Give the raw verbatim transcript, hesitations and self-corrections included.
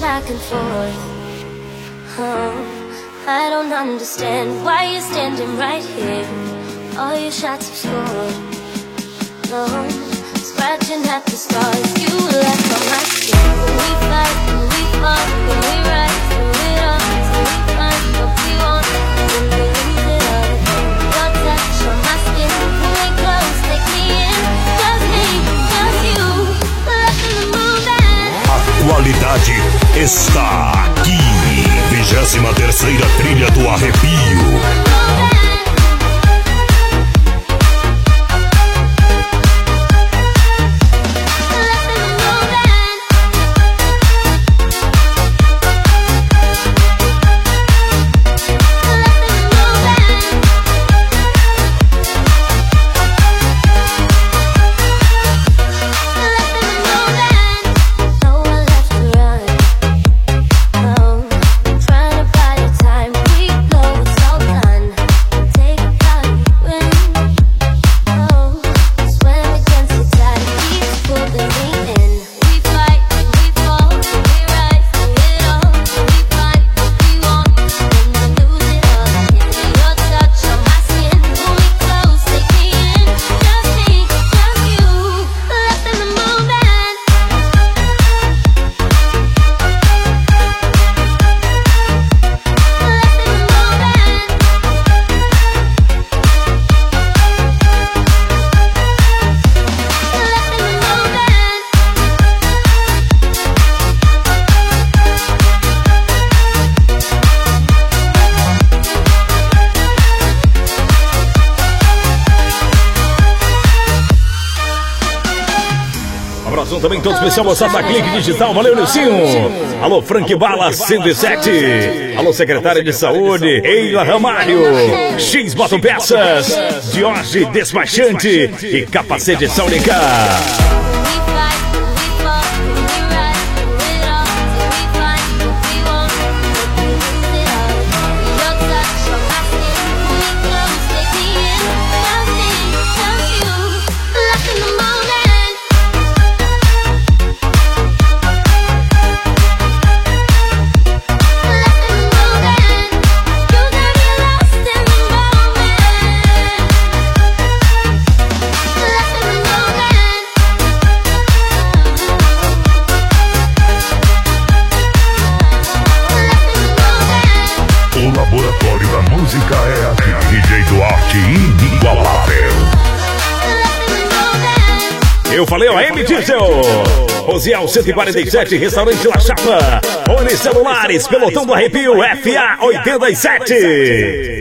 back and forth. Oh, I don't understand why you're standing right here. All your shots have scored. No, scratching at the scars you left on my skin. When we fight, when we fall, when we rise, when we all, when we find what we want, when we lose it all again. Your touch on my skin, pull me close, take me in. Just me, just you, left in the moment. A qualidade está aqui. Vigésima terceira trilha do arrepio. Também todo especial moçada da Clique Digital. Valeu, Nilcinho. Alô, Frank Bala cento e sete. Alô, secretária de saúde Eila Ramalho. X Bottom Peças, Jorge Despachante e Capacete Saulica. Eu falei, ó, M. Diesel, Rosiel cento e quarenta e sete, Restaurante La Chapa, Oni Celulares, Pelotão do Arrepio, F A oitenta e sete.